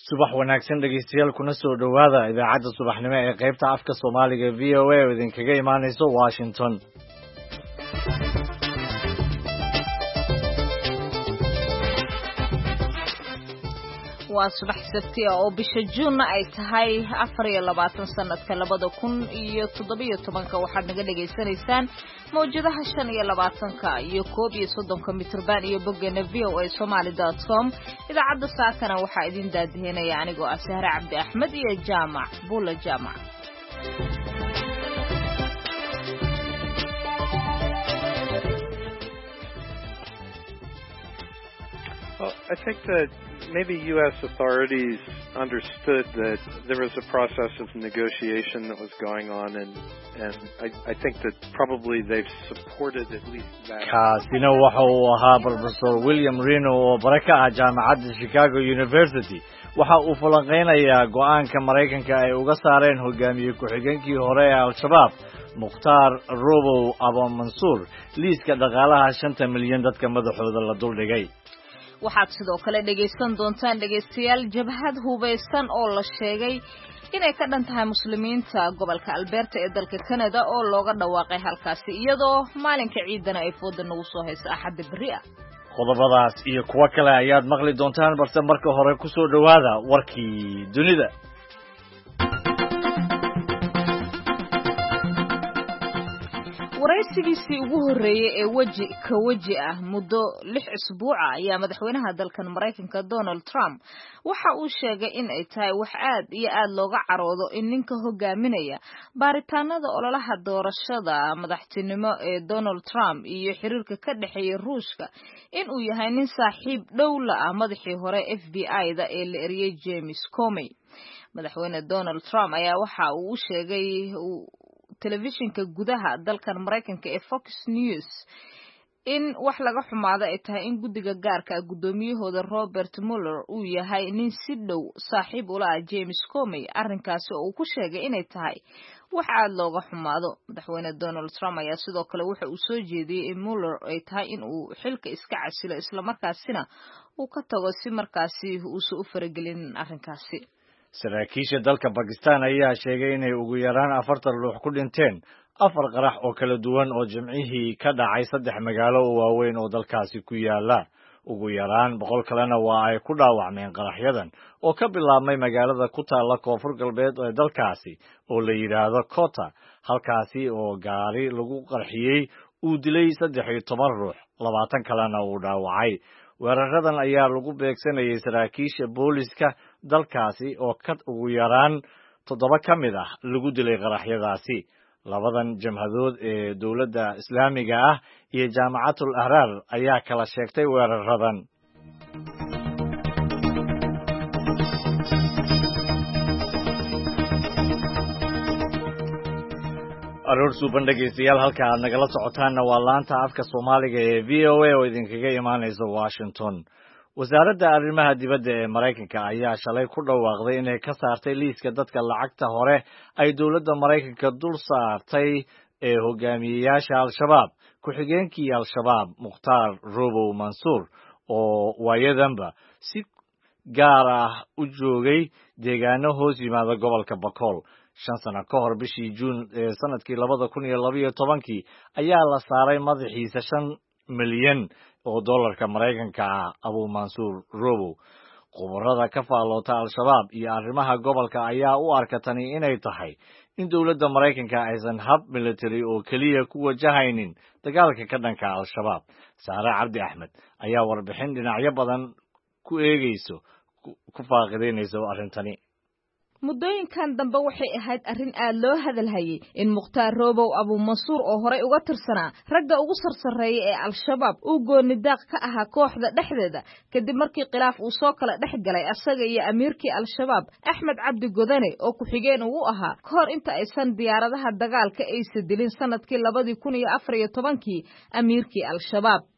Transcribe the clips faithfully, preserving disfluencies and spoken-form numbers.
subax wanaagsan dhegeystayaal kuna soo dhawaada idaacadda subaxnimo ee qaybta afka Soomaaliga V O A oo idinkaga imaanayso Washington. waa subax sabti ah oo bisha June ay tahay afar iyo labaatan sanadka labada kun iyo toddoba iyo toban waxaad naga dhageysanaysaan mowjadaha shan iyo labaatan iyo koob iyo soddon mitirban iyo boggeena v o a somali dot com. idaacadda saakana waxaa idin daadihinaya anigoo ah Sahra Cabdi Axmed iyo Jaamac Buula Jaamac. Well, I think that maybe U S authorities understood that there was a process of negotiation that was going on, and and I, I think that probably they've supported at least that. kaasina waxa uu ahaa Professor William Reno oo baraka ah jaamacadda Chicago University. waxa uu falanqeynayaa go'aanka Mareykanka ay uga saareen hogaamiye ku-xigeenkii hore ee Al-Shabaab Mukhtaar Robow Abu Mansour liiska dhaqaalaha shanta milyan dadka madaxooda la duldhigay. waxaad sidoo kale dhageysan doontaan dhageystayaal jabhad hubeysan oo la sheegay inay ka dhan tahay muslimiinta gobolka Alberta ee dalka Canada oo looga dhawaaqay halkaasi iyadoo maalinka ciidana ay fooda nagu soo hayso Axad bari ah. qodobadaas iyo kuwa kale ayaad maqli doontaan balse marka hore ku soo dhawaada warkii dunida. waraysigiisii ugu horeeyay ee waji ka waji ah muddo lix usbuuc ah ayaa madaxweynaha dalkan Mareykanka Donald Trump waxa uu sheegay in ay tahay wax aad iyo aad looga caroodo in ninka hogaaminaya baaritaanada ololaha doorashada madaxtinimo ee Donald Trump iyo xiriirka ka dhaxeeya Ruushka in uu yahay nin saaxiib dhow la ah madaxii hore F B I-da ee la eriyay James Comey. madaxweyne Donald Trump ayaa waxa uu sheegay telefishinka gudaha dalkan Mareykanka ee Fox News in wax laga xumaado ay tahay in guddiga gaarka ah gudoomiyahooda Robert Mueller uu yahay nin si dhow saaxiib ula ah James Comey. arrinkaasi oo uu ku sheegay inay tahay wax aad looga xumaado. madaxweyne Donald Trump ayaa sidoo kale waxa uu soo jeediyay in Mueller ay tahay in uu xilka iska casilo isla markaasina uu ka tago si markaasi uu soo faragelin arrinkaasi. saraakiisha dalka Pakistan ayaa sheegay inay ugu yaraan afartan ruux ku dhinteen afar qarax oo kala duwan oo jimcihii ka dhacay saddex magaalo oo waaweyn oo dalkaasi ku yaala. ugu yaraan boqol kalena waa ay ku dhaawacmeen qaraxyadan oo ka bilaabmay magaalada ku taala koonfur galbeed ee dalkaasi oo la yiraahdo Kota, halkaasi oo gaari lagu qarxiyay uu dilay saddex iyo toban ruux, labaatan kalena uu dhaawacay. weeraradan ayaa lagu beegsanayay saraakiisha booliska dalkaasi oo ka ugu yaraan toddoba ka mid ah lagu dilay qaraxyadaasi. labadan jamhadood ee dowladda Islaamiga ah iyo Jaamacatul Ahrar ayaa kala sheegtay weeraradan. aroor suuban dhegeystayaal halka aad nagala socotaanna waa laanta afka Soomaaliga ee V O A oo idinkaga imaanaysa Washington. wasaaradda arrimaha dibadda ee Mareykanka ayaa shalay ku dhawaaqday inay ka saartay liiska dadka lacagta hore ay dowladda Mareykanka dul saartay ee hogaamiyeyaasha Al-Shabaab ku-xigeenkii Al-Shabaab Mukhtaar Robow Mansour oo waayadanba si gaar ah u joogay deegaano hoos yimaada gobolka Bakool. shan sano ka hor bishii June ee sanadkii labada kun iyo laba iyo tobankii ayaa la saaray madaxiisa shan milyan oo dollarka Mareykanka ah Abu Mansour Robow. khubarada ka faaloota Al-Shabaab iyo arrimaha gobolka ayaa u arka tani inay tahay in dowladda Mareykanka aysan hab military oo kaliya ku wajahaynin dagaalka ka dhanka Al-Shabaab. Sahra Cabdi Axmed ayaa warbixin dhinacyo badan ku eegayso ku faaqideynayso arrintani. muddooyinkan dambe waxay ahayd arrin aad loo hadalhayay in Mukhtaar Robow Abu Mansour oo horey uga tirsanaa ragga ugu sarsareeyay ee Al-Shabaab uu gooni daaq ka ahaa kooxda dhexdeeda kadib markii khilaaf uu soo kala dhex galay asaga iyo amiirkii Al-Shabaab Axmed Cabdi Godane oo ku xigeen uu ahaa kahor inta aysan diyaaradaha dagaalka aysan dilin sanadkii labada kun iyo afar iyo tobankii amiirkii Al-Shabaab.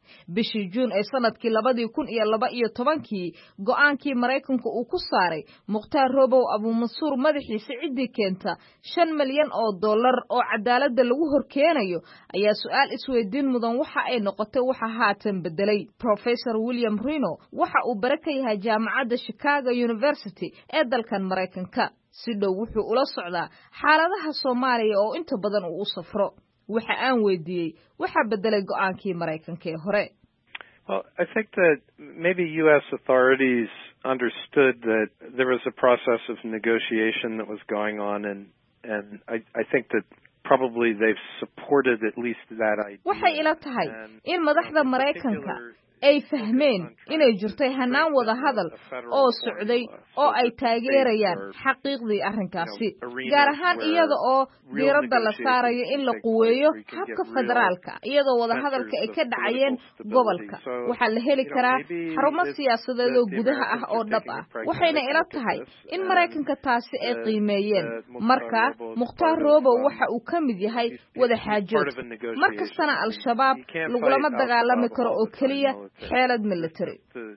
bishii juun ee sanadkii labadii kun iyo laba iyo tobankii go'aankii maraykanku uu ku saaray mukhtaar roobow abuumansuur madaxiisa ciddii keenta shan milyan oo dollar oo cadaaladda lagu horkeenayo ayaa su'aal isweydiin mudan waxa ay noqotay waxa haatan bedelay. Professor William Reno waxa uu bare ka yahay jaamacadda Chicago University ee dalkan Maraykanka. si dhow wuxuu ula socdaa xaaladaha Soomaaliya oo inta badan uu u safro. waxa aan weydiiyey waxa bedelay go'aankii Maraykanka ee hore. Well, I think that maybe U S authorities understood that there was a process of negotiation that was going on, and and I I think that probably they've supported at least that idea. waxay ila tahay in madaxda Maraykanka ay fahmeen inay jirtay hanaan wada hadal oo socday oo ay taageerayaan xaqiiqdii arrinkaasi, gaar ahaan iyada oo diiradda la saarayo in la quweeyo habka federaalka iyadoo wada hadalka ay ka dhacayeen gobolka. waxaa la heli karaa xarumo siyaasadeed oo gudaha ah oo dhab ah, waxayna ila tahay in Maraykanka taasi ay qiimeeyeen. marka Mukhtaar Roobow waxa uu ka mid yahay wada xaajood, markastana al-shabaab lagulama dagaalami karo oo keliya xeelad military.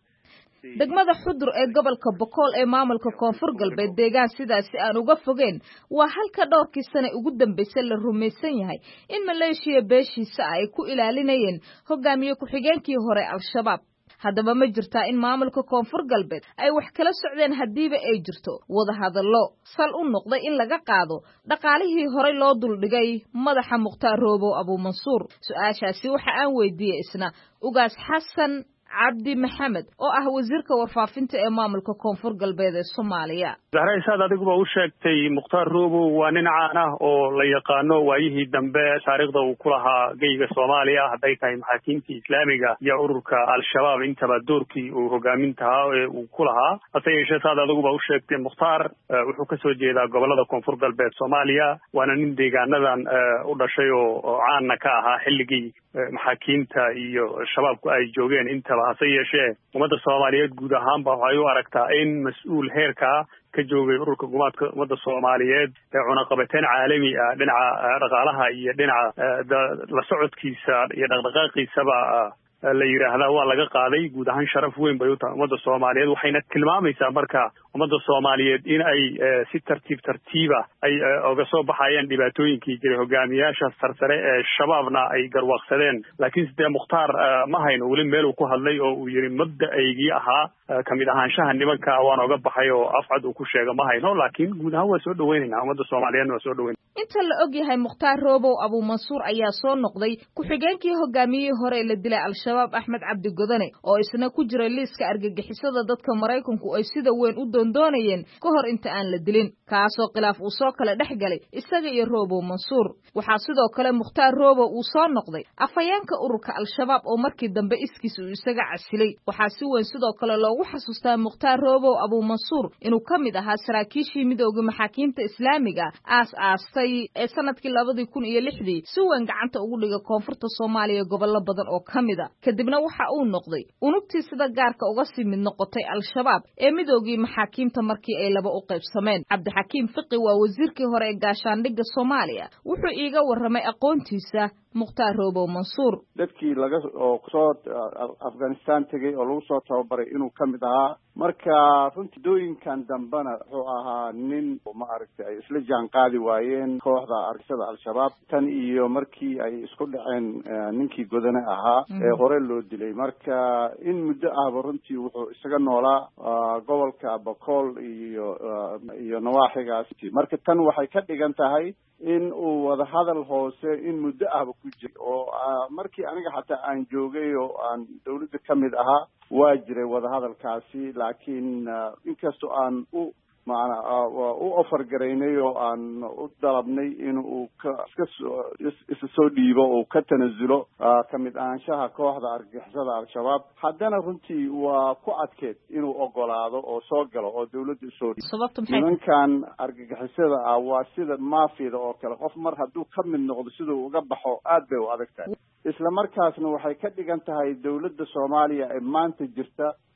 degmada Xudur ee gobolka Boqol ee maamulka Koonfur Galbeed deegaan sidaasi aan uga fogeen waa halka dhowrkii sano ugu dambeysay la rumaysan yahay in Maleeshiya beeshiisa ay ku ilaalinayeen hogaamiye ku-xigeenkii hore al-shabaab. haddaba ma jirtaa in maamulka Koonfur Galbeed ay wax kala socdeen hadiiba ay jirto wada hadallo sal u noqday in laga qaado dhaqaalihii hore loo duldhigay madaxa Mukhtaar Roobow Abuumansuur? su-aashaasi waxa aan weydiiyey isna ugaas Xasan Cabdi Maxamed oo ah wasiirka warfaafinta ee maamulka Koonfur Galbeed ee Soomaaliya. Zahra adiguba u sheegtay Mukhtaar Roobow waa nin caan ah oo la yaqaano waayihii dambe taariikhda uu ku lahaa geyga Soomaaliya, hadday tahay maxaakiimtii islaamiga iyo ururka al-shabaab intaba doorkii uu hogaamintaha ee uu ku lahaa. hase yeeshee saad adiguba u sheegtay Mukhtaar wuxuu ka soo jeedaa gobolada Koonfur Galbeed Soomaaliya, waana nin deegaanadan u dhashay oo caanna ka ahaa xilligii maxaakiimta iyo shabaabku ay joogeen intaba. hase yeeshee ummadda Soomaaliyeed guud ahaanba waxay u aragtaa in mas-uul heerka ka joogay ururka gumaadka ummadda Soomaaliyeed ee cunaqabateyn caalami ah dhinaca dhaqaalaha iyo dhinaca la socodkiisa iyo dhaqdhaqaaqiisaba la yiraahdaa waa laga qaaday. guud ahaan sharaf weyn bay u tahay ummadda Soomaaliyeed, waxayna tilmaamaysaa marka ummadda Soomaaliyeed in ay si tartiib tartiiba ay uga soo baxayaan dhibaatooyinkii jiray hogaamiyaasha sarsare ee shabaabna ay garwaaqsadeen. laakiin sidee Mukhtaar ma hayno weli meel uu ku hadlay oo uu yiri mabda'aygii ahaa kamid ahaanshaha nimanka waan oga baxay oo afcad uu ku sheega ma hayno, laakiin guud ahaan waa soo dhaweynaynaa ummadda Soomaaliyeed waa soo dhaweyn. inta la og yahay Mukhtaar Roobow Abuumansuur ayaa soo noqday ku-xigeenkii hogaamiyihii hore ee la dilay al-shabaab Axmed Cabdi Godane oo isna ku jiray liiska argagixisada dadka Maraykanku ay sida weyn u doondoonayeen ka hor inta aan la dilin, kaasoo khilaaf uu soo kala dhex galay isaga iyo Roobow Mansuur. waxaa sidoo kale Mukhtaar Roobow uu soo noqday afhayeenka ururka al-shabaab oo markii dambe iskiis uu isaga casilay. waxaa si weyn sidoo kale loogu xasuustaa Mukhtaar Roobow Abuumansuur inuu ka mid ahaa saraakiishii midowga maxaakiimta islaamiga aas aastay ee sanadkii labadii kun iyo lixdii si weyn gacanta ugu dhigay koonfurta Soomaaliya gobollo badan oo ka mid ah. kadibna waxa uu noqday unugtii sida gaarka uga sii mid noqotay al-shabaab ee midowgii maxaakiimta markii ay laba u qaybsameen. Cabdixakiim Fiqi waa wasiirkii hore ee gaashaandhigga Soomaaliya, wuxuu iiga warramay aqoontiisa Mukhtaar Roobow Mansuur. dadkii laga oo soo Afghanistan tagay oo lagu soo tababaray inuu ka mid ahaa. marka runtii dooyinkan dambana wuxuu ahaa nin ma aragtay ay isla jaan qaadi waayeen kooxda argixisada al-shabaab tan iyo markii ay isku dhaceen ninkii Godane ahaa ee hore loo dilay. marka in muddo ahba runtii wuxuu isaga noolaa gobolka Boqol iyo iyo nawaaxigaas. marka tan waxay ka dhigan tahay in uu wada hadal hoose in muddo ahba ku jiray oo markii aniga xataa aan joogay oo aan dawladda ka mid ahaa waa jiray wada hadalkaasi. laakiin inkastoo aan u maana u offer garaynay oo aan u dalabnay in uu ka iska isa soo dhiibo oo ka tanasulo kamid ahaanshaha kooxda argagixisada al-shabaab, haddana runtii waa ku adkeed inuu ogolaado oo soo galo oo dawladda usoo dhiibo. nimankan argagixisada ah waa sida maafiyada oo kale, qof mar hadduu ka mid noqdo siduu uga baxo aad bay u adag tahay. isla markaasna waxay ka dhigan tahay dawladda Soomaaliya ee maanta jirta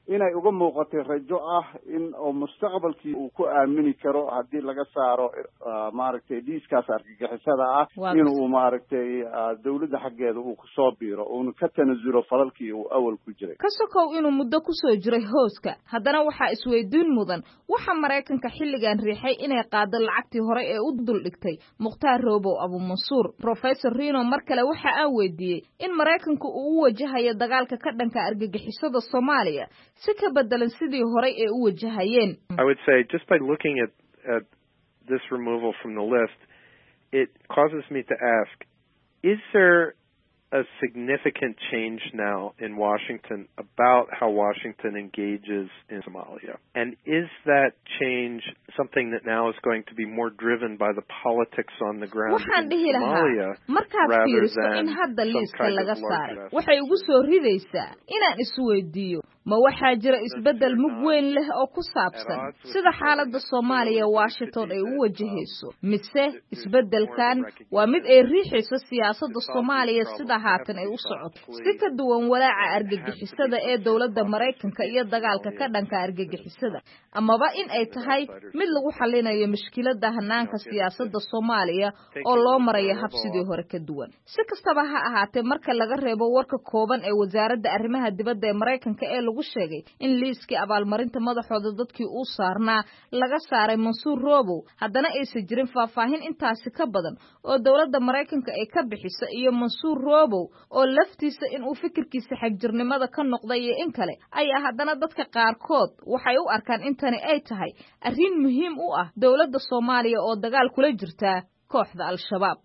inay uga muuqatay rajo ah in oo mustaqbalkii uu ku aamini karo haddii laga saaro maaragtay liiskaas argagixisada ah inuu maaragtay dawladda xaggeeda uu kusoo biiro uuna ka tanasulo falalkii uu awal ku jiray ka sokow inuu muddo kusoo jiray hooska haddana waxaa isweydiin mudan waxa maraykanka xilligan riixay inay qaado lacagtii hore ee u duldhigtay mukhtaar roobow abumansuur professor rino mar kale waxa aan weydiiyey in maraykanku uu u wajahayo dagaalka ka dhanka argagixisada soomaaliya si ka bedelan sidii hore ee u wajahayeen I would say just by looking at at this removal from the list it causes me to ask is there a significant change now in Washington about how Washington engages in Somalia? And is that change something that now is going to be more driven by the politics on the ground in Somalia rather than some kind of larger waxay ugu soo ridaysaa inaan isweydiiyo ma waxaa jira isbedel mug weyn leh oo ku saabsan sida xaaladda Soomaaliya Washington ay u wajahayso mise isbedelkan waa mid ay riixayso siyaasadda Soomaaliya sida haatan ay u socoto si ka duwan walaaca argagixisada ee dawladda Mareykanka iyo dagaalka ka dhanka argagixisada amaba in ay tahay mid lagu xalinayo mushkilada hanaanka siyaasadda Soomaaliya oo loo marayo habsidii hore ka duwan si kastaba ha ahaatee marka laga reebo warka kooban ee wasaaradda arrimaha dibadda ee Mareykanka ee lagu sheegay in liiskii abaalmarinta madaxooda dadkii uu saarnaa laga saaray Mansuur Roobow haddana aysan jirin faahfaahin intaasi ka badan oo dawladda Mareykanka ay ka bixiso iyo Mansuur Roobow oo laftiisa in uu fikirkiisa xagjirnimada ka noqday iyo in kale ayaa haddana dadka qaarkood waxay u arkaan intani ay tahay arrin muhiim u ah dawladda Soomaaliya oo dagaal kula jirta kooxda al-shabaab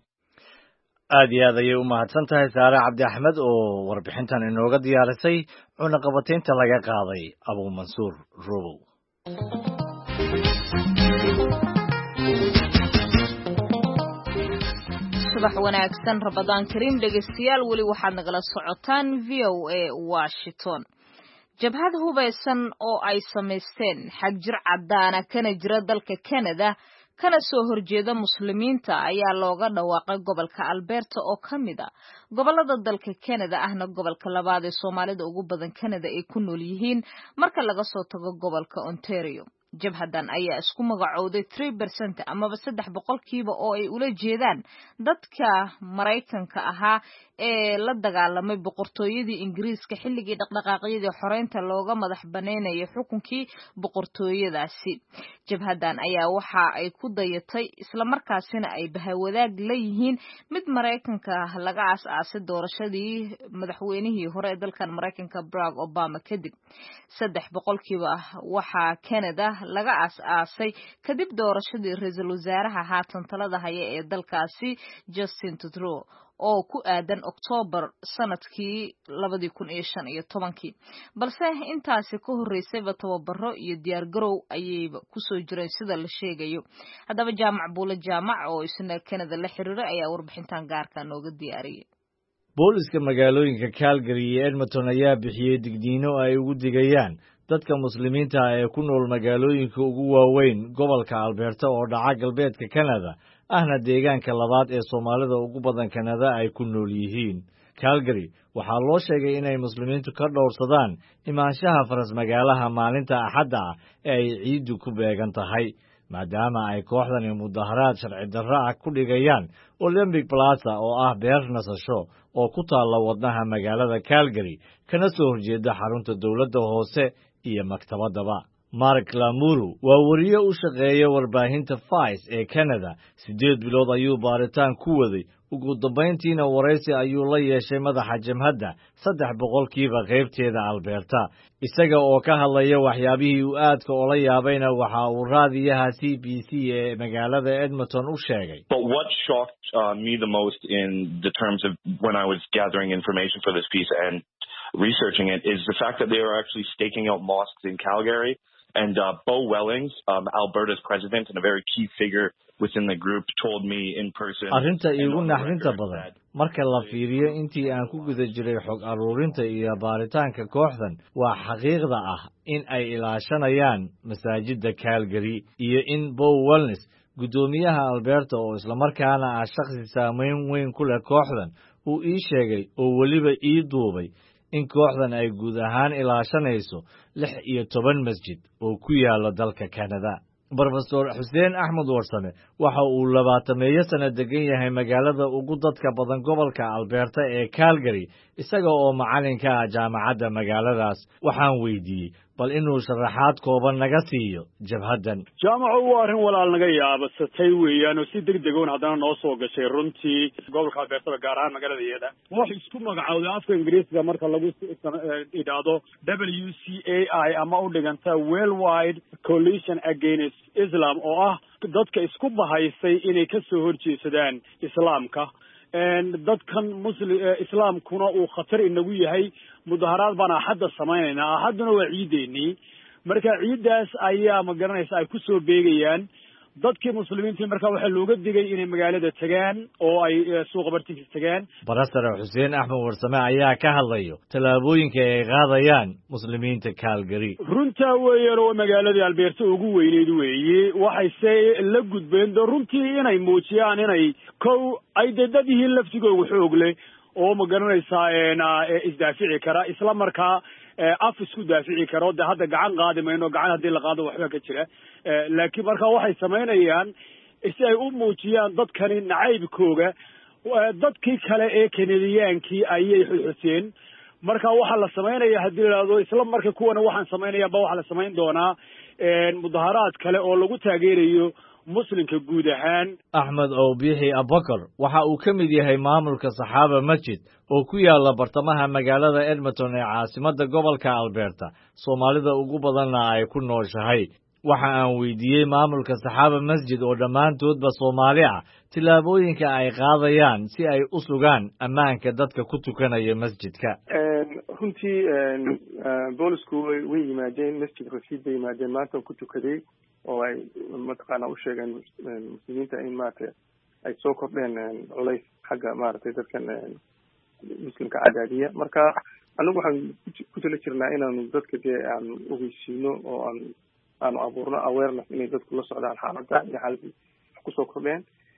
aad iyo aad ayay u mahadsan tahay Saare Cabdi Axmed oo warbixintan inooga diyaarisay cunaqabataynta laga qaaday Abu Mansuur Roobow subax wanaagsan Ramadaan Kariim dhageystayaal wali waxaad nagala socotaan V O A Washington jabhad hubeysan oo ay sameysteen xagjir cadaana kana jira dalka Canada kana soo horjeeda muslimiinta ayaa looga dhawaaqay gobolka Alberta oo kamid ah gobolada dalka Canada ahna gobolka labaad ee Soomaalida ugu badan Canada ay ku nool yihiin marka laga soo tago gobolka Ontario jabhadan ayaa isku magacowday three percent amaba saddex boqolkiiba oo ay ula jeedaan dadka Mareykanka ahaa ee la dagaalamay boqortooyadii Ingiriiska xilligii dhaqdhaqaaqyadii xoreynta looga madax banaaneeyay xukunkii boqortooyadaasi jabhadan ayaa waxa ay ku dayatay isla markaasina ay bahawadaag leeyihiin mid Mareykanka laga aasaasay doorashadii madaxweynihii hore ee dalkan Mareykanka Barack Obama kadib saddex boqolkiiba waxa Canada laga aasaasay kadib doorashadii ra'iisul wasaaraha haatan talada haya ee dalkaasi Justin Trudeau oo ku aadan October sanadkii labada kun iyo shan iyo tobankii balse intaasi ka horeysay tababaro iyo diyaar garow ayay ku soo jireen sida la sheegayo hadaba jaamac buula jaamac oo isna Canada la xiriiray ayaa warbixintan gaarka nooga diyaariyay booliska magaalooyinka Calgary iyo Edmonton ayaa bixiyay digniino ay ugu digayaan dadka muslimiinta ah ee ku nool magaalooyinka ugu waaweyn gobolka Alberta oo dhaca galbeedka Canada ahna deegaanka labaad ee Soomaalida ugu badan Canada ay ku nool yihiin Calgary waxaa loo sheegay inay muslimiintu ka dhowrsadaan imaanshaha faras magaalaha maalinta Axadda ah ee ay ciidu ku beegan tahay maadaama ay kooxdani mudaharaad sharci darro ah ku dhigayaan Olympic Plaza oo ah beer nasasho oo ku taalla wadnaha magaalada Calgary kana soo horjeeda xarunta dawladda hoose iyo maktabadaba Mark Lamuru waa wariye u shaqeeya warbaahinta Vice ee Canada sideed bilood ayuu baaritaan ku waday ugu dambeyntiina waraysi ayuu la yeeshay madaxa jamhadda saddex boqolkiiba qaybteeda Alberta isaga oo ka hadlaya waxyaabihii uu aadka ula yaabayna waxa uu raadiyaha C B C ee magaalada Edmonton u sheegay But what shocked uh, me the most in the terms of when I was gathering information for this piece and researching it is the fact that they were actually staking out mosques in Calgary. And uh, Bo Wellings, um, Alberta's president and a very key figure within the group, told me in person. Arrinta iigu naxdinta badan marka la fiiriyo intii aan ku guda jiray xog aruurinta iyo baaritaanka kooxdan waa xaqiiqda ah in ay ilaashanayaan masaajidda Calgary iyo in Bo Wellings gudoomiyaha Alberta oo isla markaana ah shakhsi saameyn weyn ku leh kooxdan uu ii sheegay oo waliba ii duubay in kooxdan ay guud ahaan ilaashanayso lix iyo toban masjid oo ku yaala dalka Canada. Professor Xuseen Axmed Warsame waxa uu labaatameeyo sano degan yahay magaalada ugu dadka badan gobolka Alberta ee Calgary isaga oo macalinka ah jaamacadda magaaladaas. Waxaan weydiiyey bal inuu sharaxaad kooban naga siiyo jabhadan. jaamacu waa arrin walaal naga yaabasatay weeyaan oo si degdeg ah haddana noo soo gashay runtii gobolka Alberta gaar ahaan magaalada wax isku magacowday afka Ingiriisiga marka lagu idhaahdo W C A I ama u dhiganta Worldwide Coalition Against Islam oo ah dadka isku bahaysay inay ka soo horjeedsadaan islaamka dadkan muslim islaamkuna uu khatar inagu yahay mudaharaad bana hadda sameynayna haddana waa ciideeni marka ciidaas ayaa ma garanaysa ay ku soo beegayaan dadkii muslimiintii marka waxa looga digay inay magaalada tagaan oo ay suuqa bartiisa tagaan. Barasar Xuseen Axmed Warsame ayaa ka hadlayo talaabooyinka ay qaadayaan muslimiinta Calgary. runta weeyaan oo magaalada Alberta ugu weyneed weeye waxay la gudbeen runtii inay muujiyaan inay kow ay dadadii laftigooda xoog leh oo ma garanaysa isdaafici kara isla markaa af isku daafici karo de hadda gacan qaadi mayno gacan hadii la qaado waxba ka jira laakiin marka waxay sameynayaan si ay u muujiyaan dadkani nacaybkooga dadkii kale ee Canadiankii ayay xuseen marka waxa la sameynaya hadii la yiraahdo isla markaa kuwana waxaan sameynaya ba waxa la sameyn doonaa mudaharaad kale oo lagu taageerayo muslimka guud ahaan. Axmed Obiixi Abakar waxa uu ka mid yahay maamulka Saxaaba Masjid oo ku yaala bartamaha magaalada Edmonton ee caasimadda gobolka Alberta Soomaalida ugu badanna ay ku nooshahay. Waxa aan weydiiyey maamulka Saxaaba Masjid oo dhammaantoodba Soomaali ah tilaabooyinka ay qaadayaan si ay u sugaan ammaanka dadka ku tukanaya masjidka. runtii boolisku way yimaadeen masjid rasiid bay yimaadeen maanta ku tukaday oo ay mataqaana u sheegeen muslimiinta in maaragtay ay soo kordheen culays xagga maaragtay dadkan muslimka cadaadiya marka anigu waxaan ku tala jirnaa inaanu dadka dee aan ogeysiino oo aan aanu abuurno awareness inay dadku la socdaan xaaladda iyo xaaladii wax kusoo kordheen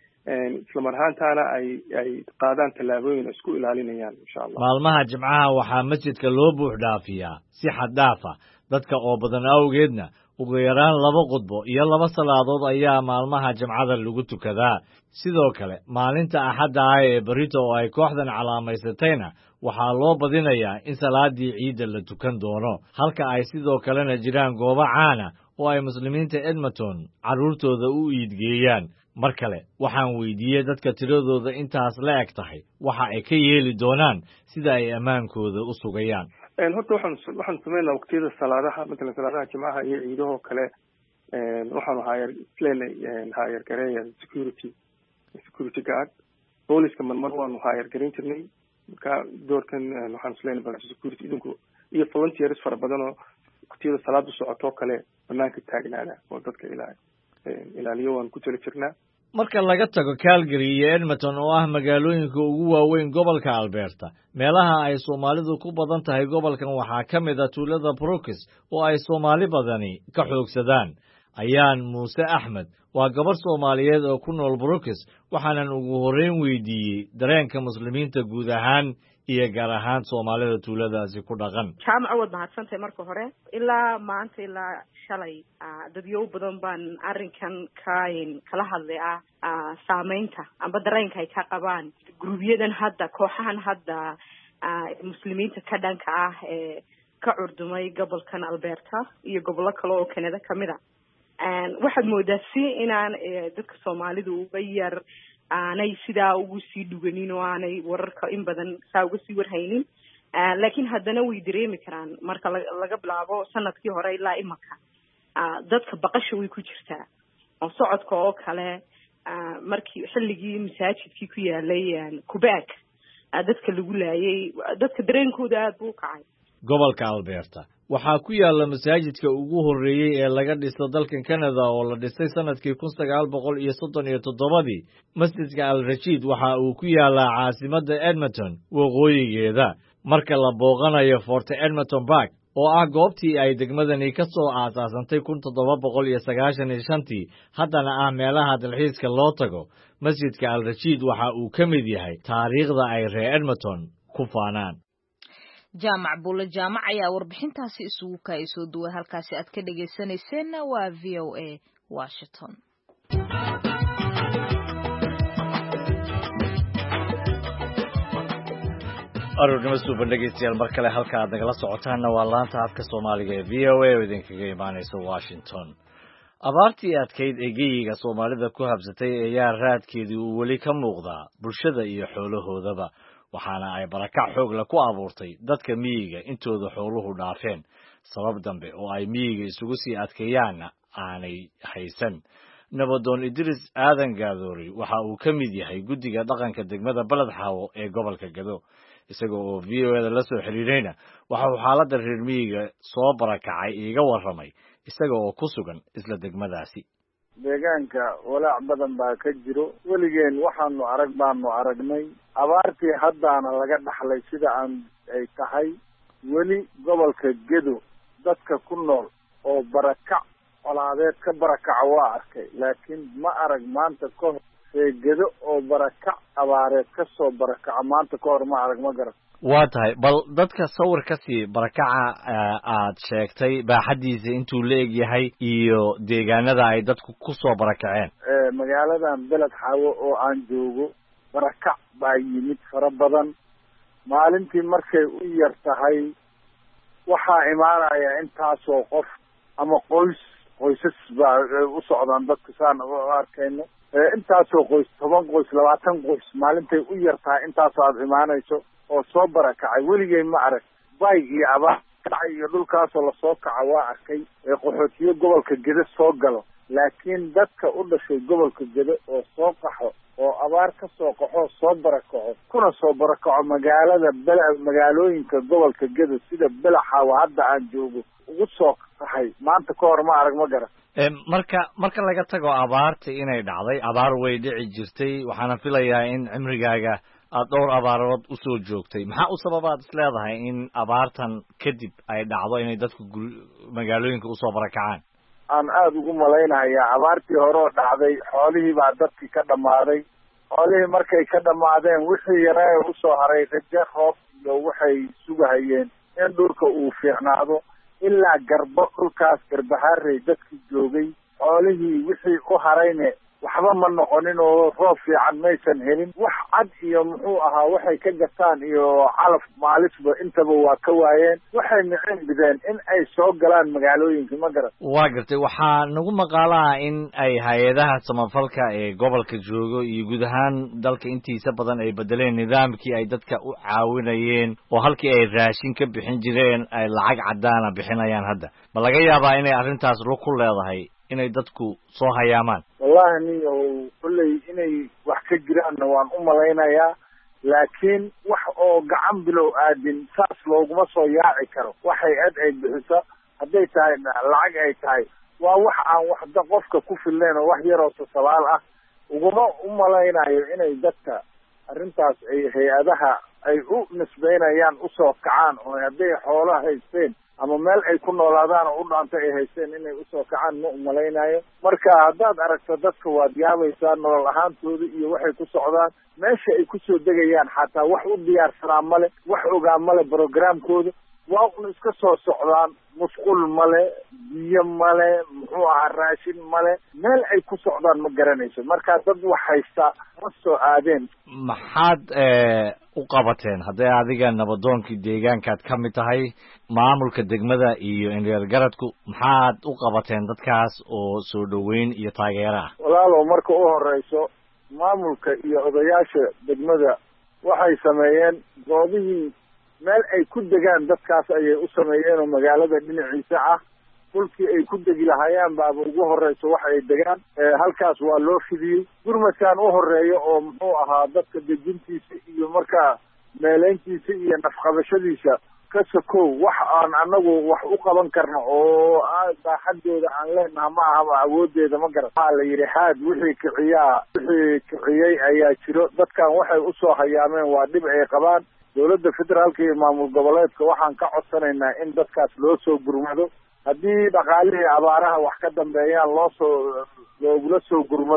isla mar ahaantaana ay ay qaadaan tallaabooyin isku ilaalinayaan insha Allah. Maalmaha Jimcaha waxaa masjidka loo buux dhaafiyaa si xad dhaaf ah dadka oo badan awgeedna ugu yaraan laba qudbo iyo laba salaadood ayaa maalmaha Jimcada lagu tukadaa. Sidoo kale maalinta Axadda ah ee barito oo ay kooxdan calaamaysatayna waxaa loo badinayaa in salaadii ciida la tukan doono halka ay sidoo kalena jiraan goobo caana oo ay muslimiinta Edmonton caruurtooda u iidgeeyaan. Mar kale waxaan weydiiyey dadka tiradooda intaas la eg tahay waxa ay ka yeeli doonaan sida ay ammaankooda u sugayaan. een horta waxaan waxaan sameynaa waqtiyada salaadaha midna salaadaha Jimcaha iyo ciidaha kale een waxaan hayr isleenay hayr gareeya security security guard booliska marmar waan hayr gareyn jirnay marka doorkan waxaan isleenay bal security idinku iyo volunteers fara badan oo waqtiyada salaadu socoto kale banaanka taagnaada oo dadka ilaahay ilaaliyo waan ku tali jirnaa. Marka laga tago Calgary iyo Edmonton oo ah magaalooyinka ugu waaweyn gobolka Alberta meelaha ay Soomaalidu ku badan tahay gobolkan waxaa ka mid ah tuulada Brooks oo ay Soomaali badani ka xoogsadaan. Ayaan Muuse Axmed waa gabar Soomaaliyeed oo ku nool Brooks waxaanan ugu horeyn weydiiyey dareenka muslimiinta guud ahaan iyo gaar ahaan Soomaalida tuuladaasi ku dhaqan. jaamaca wad mahadsantahay marka hore ilaa maanta ilaa shalay dadyo badan baan arrinkan kain kala hadlay ah saameynta amba dareenka ay ka qabaan gruubyadan hadda kooxahan hadda muslimiinta ka dhanka ah ee ka curdumay gobolkan Alberta iyo gobollo kale oo Canada kamid ah waxaad moodaa si inaan dadka Soomaalidu uga yar aanay sidaa ugu sii dhuganin oo aanay wararka in badan saa uga sii warhaynin laakiin haddana way dareemi karaan marka laga bilaabo sanadkii hore ilaa imaka dadka baqasha way ku jirtaa oo socodka oo kale markii xilligii masaajidkii ku yaalay Quebec dadka lagu laayay dadka dareenkooda aad buu kacay. Gobolka Alberta waxaa ku yaala masaajidka ugu horeeyay ee laga dhiso dalkan Canada oo la dhisay sanadkii kun sagaal boqol iyo soddon iyo toddobadii. Masjidka Al-Rashid waxa uu ku yaalaa caasimadda Edmonton waqooyigeeda. Marka la booqanayo Fort Edmonton Park oo ah goobtii ay degmadani ka soo aasaasantay kun toddoba boqol iyo sagaashan iyo shantii haddana ah meelaha dalxiiska loo tago, masjidka Al-Rashid waxa uu ka mid yahay taariikhda ay reer Edmonton ku faanaan. jaamac buule jaamac ayaa warbixintaasi isugu kaay soo duway halkaasi aad ka dhageysanayseena waa v o a Washington. aroornimo suuban dhegeystayaal mar kale halka aad nagala socotaanna waa laanta afka Soomaaliga ee V O A oo idinkaga imaanaysa Washington. abaartii adkeyd ee geyiga Soomaalida ku habsatay ayaa raadkeedii uu weli ka muuqdaa bulshada iyo xoolahoodaba, waxaana ay barakac xoog la ku abuurtay dadka miyiga intooda xooluhu dhaafeen, sabab dambe oo ay miyiga isugu sii adkeeyaanna aanay haysan. Nabadoon Idris Aadan Gaadoori waxa uu ka mid yahay guddiga dhaqanka degmada Balad Xaawo ee gobolka Gado, isaga oo V O A da la soo xiriirayna waxa uu xaaladda reer miyiga soo barakacay iiga warramay isaga oo ku sugan isla degmadaasi. deegaanka walaac badan baa ka jiro, weligeen waxaanu arag baanu aragnay. abaartii haddaana laga dhaxlay sida aan ay tahay, weli gobolka Gedo dadka ku nool oo barakac colaadeed ka barakaca waa arkay, laakiin ma arag maanta ka hor Gedo oo barakac abaareed ka soo barakaca maanta ka hor ma arag, ma garan. waa tahay, bal dadka sawir ka sii barakaca aad sheegtay baaxadiisa intuu la eg yahay iyo deegaanada ay dadku ku soo barakaceen. magaaladan Balad Xaawo oo aan joogo barakac baa yimid fara badan. maalintii markay u yar tahay waxaa imaanaya intaasoo qof ama qoys qoysas baa u socdaan dadka saan u arkayno. intaasoo qoys, toban qoys, labaatan qoys maalintay u yar tahay intaasoo aad imaanayso oo soo barakacay. weligay ma arag bay iyo abaar kacay iyo dhulkaasoo lasoo kaca waa arkay ee qaxootiyo gobolka Gedo soo galo, laakiin dadka u dhashay gobolka Gedo oo soo qaxo oo abaar ka soo qaxo soo barakaco kuna soo barakaco magaalada bala magaalooyinka gobolka Gedo sida Balad Xaawo hadda aan joogo ugu soo qaxay maanta ka hor ma arag, ma garan. marka marka laga tago abaarta inay dhacday, abaar way dhici jirtay, waxaana filayaa in cimrigaaga aad dhowr abaarood u soo joogtay. maxaa u sababaad is leedahay in abaartan kadib ay dhacdo inay dadku magaalooyinka usoo barakacaan? aan aada ugu malaynayaa abaartii hore oo dhacday xoolihii baa dadkii ka dhammaaday. xoolihii markay ka dhammaadeen wixii yaree usoo haray rajo roob iyo waxay sugahayeen in dhulka uu fiicnaado ilaa garbo dhulkaas garbahaarey dadkii joogay. xoolihii wixii u harayne waxba ma noqonin oo roob fiican maysan helin. wax cad iyo muxuu ahaa waxay ka gataan iyo calaf maalisba intaba waa ka waayeen. waxay micin bideen in ay soo galaan magaalooyinka, ma garan. waa gartay, waxaa nagu maqaalaha in ay hay-adaha samafalka ee gobolka joogo iyo guud ahaan dalka intiisa badan ay bedeleen nidaamkii ay dadka u caawinayeen, oo halkii ay raashin ka bixin jireen ay lacag caddaana bixinayaan hadda. ma laga yaabaa inay arrintaas lug ku leedahay inay dadku soo hayaamaan? wallahi niyo kulley inay wax ka jiraanna waan u malaynayaa, laakiin wax oo gacan bilow aadin saas looguma soo yaaci karo. waxay ad ay bixiso hadday tahay lacag ay tahay waa wax aan waxda qofka ku filnayn oo wax yaroo tasabaal ah. uguma u malaynayo inay dadka arrintaas ay hay-adaha ay u nisbeynayaan usoo kacaan, oo hadday xoolo haysteen ama meel ay ku noolaadaan oo u dhaanta ay haysteen inay usoo kacaan ma umalaynayo. marka haddaad aragto dadka waad yaabaysaa nolol ahaantooda iyo waxay ku socdaan. meesha ay kusoo degayaan xataa wax u diyaarsanaa male, wax ogaa male brogramkooda. waa un iska soo socdaan, musqul male, biyo male, muxuu ahaa raashin male, meel ay ku socdaan ma garanayso. marka dad wax haystaa ma soo aadeen. maxaad u qabateen hadday adiga nabadoonkii deegaankaad ka mid tahay, maamulka degmada iyo indheer garadku maxaad u qabateen dadkaas oo soo dhoweyn iyo taageero ah? walaalow marka u horeyso maamulka iyo odayaasha degmada waxay sameeyeen goobihii meel ay ku degaan dadkaas ayay u sameeyeen oo magaalada dhinaciisa ah. dhulkii ay ku degi lahaayeen baaba ugu horeyso wax ay degaan. halkaas waa loo fidiyey gurmadkaan u horeeyo oo muxuu ahaa dadka dejintiisa iyo markaa meeleyntiisa iyo nafqabashadiisa ka sokow wax aan anagu wax u qaban karno oo baaxadooda aan leenaha ma ahaba awoodeeda, ma garan. waxaa la yidhi haad wixii kiciyaa wixii kiciyey ayaa jiro. dadkan waxay usoo hayaameen waa dhib ay qabaan. dawladda federaalka iyo maamul goboleedka waxaan ka codsanaynaa in dadkaas loo soo gurmado. haddii dhaqaalihii abaaraha wax ka dambeeyaan loo soo loogula soo gurmado.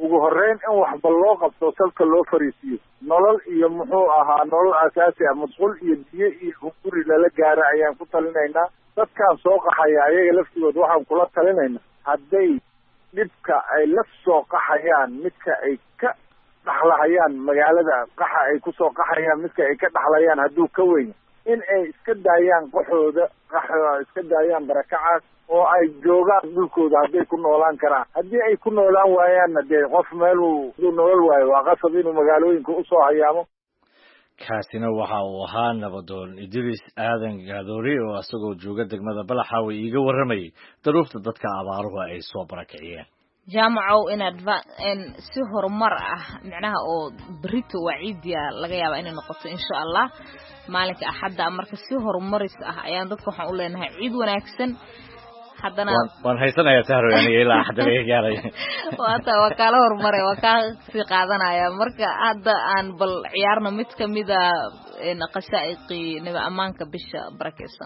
ugu horeyn in waxba loo qabto salka loo fariisiyo nolol iyo muxuu ahaa nolol asaasi ah masquul iyo biyo iyo guri lala gaaro ayaan ku talinaynaa dadkaan soo qaxaya ayaga laftigood waxaan kula talinaynaa hadday dhibka ay la soo qaxayaan midka ay ka dhaxlahayaan magaalada qaxa ay kusoo qaxayaan midka ay ka dhaxlayaan hadduu ka weyn in ay iska daayaan qaxooda qaxooda iska daayaan barakacaas oo ay joogaan dhulkooda hadday ku noolaan karaan haddii ay ku noolaan waayaanna dee qof meeluu haduu nolol waayo waa qasab inuu magaalooyinka usoo hayaamo kaasina waxa uu ahaa nabadoon Idris Aadan Gaadoori oo asagoo jooga degmada Balaxaawe iiga waramayay daruufta dadka abaaruhu ay soo barakiciyeen jaamacow in in si horumar ah macnaha oo berito waciidiya laga yaabaa inay noqoto insha Allah maalinka axadda marka si horumaris ah ayaan dadka waxaan u leenahay ciid wanaagsan haddana waan haysanayaa tahroyani ilaa axadda laga gaaray waata waa kala horumar waa ka si qaadanaya marka hadda aan bal ciyaarno mid kamida in qasaa'iqi naba amaanka bisha barakeysan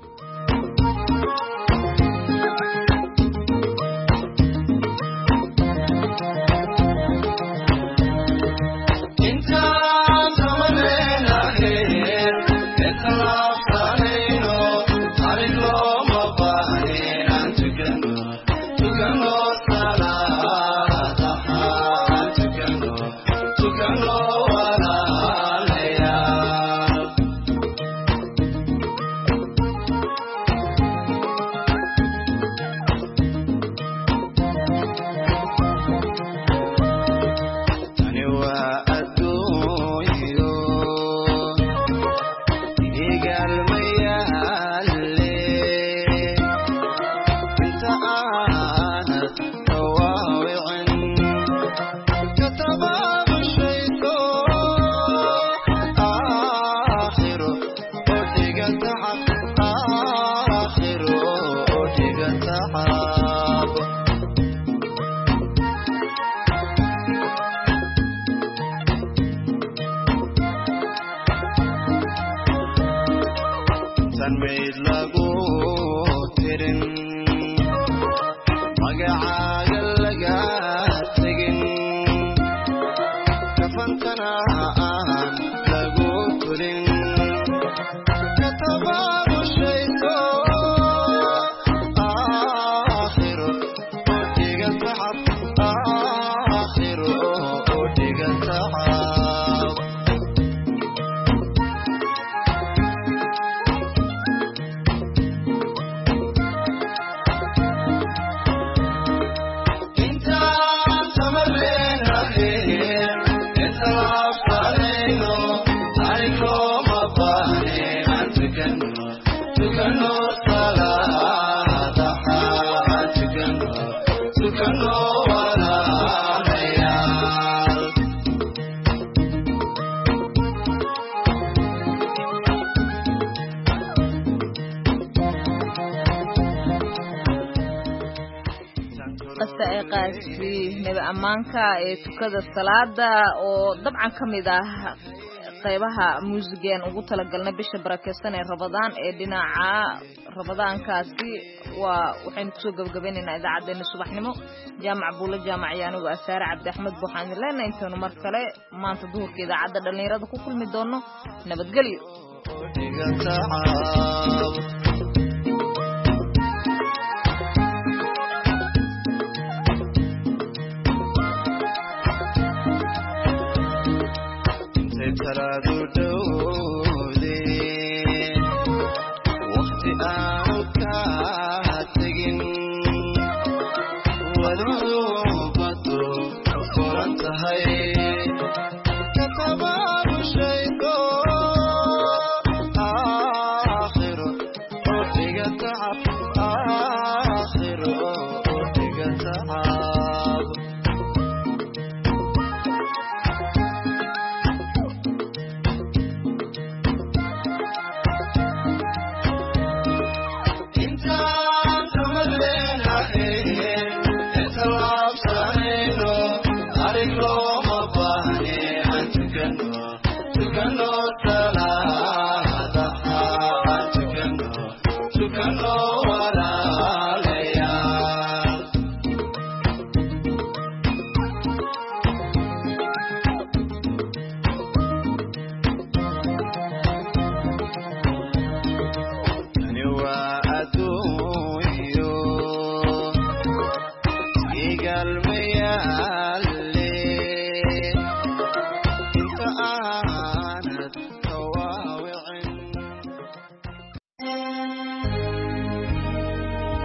amaanka ee tukada salaada oo dabcan kamid ah qaybaha muusigeen ugu talagalnay bisha barakeysan ee Ramadaan ee dhinaca Ramadaankaasi waa waxaan ku soo gabagabeynaa idaacadeena subaxnimo jaamac buula jaamaciyaan oo Asaar Cabdi Axmed waxaan leenahay intaanu mar kale maanta duhurka idaacada dhalinyarada ku kulmi doono nabadgelyo